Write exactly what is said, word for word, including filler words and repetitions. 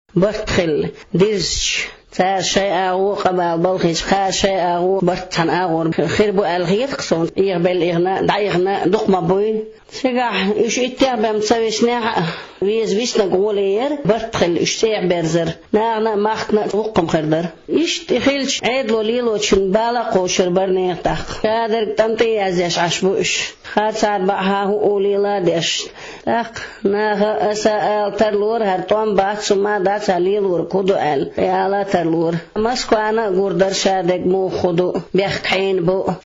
برتخل ديش تا شيء أغو قبل بالخيش خا شيء أغو برتحن أغو خير بو الخير قصون يقبل إغناء دا إغناء دقما بوي سجح إيش إتعب مسويش ناح ويز ويسنا قولير برتخل إشتاع برزر نانا ماختنا وقم خردر إيش تخيلش عيد لو ليلو تشن بالا قوشر برني تخ كادر تنتي أزيش عشبوش خاد سعد بحاه أوليلا ديش تخ ناها أسأل ترلور هرطوان بات سما دات ساليلور كودو أل يالا ترلور مسكو أنا قردر شادق مو خدو بيخت حين بو